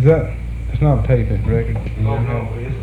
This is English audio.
Is that, it's not a tape record? Oh, no, it's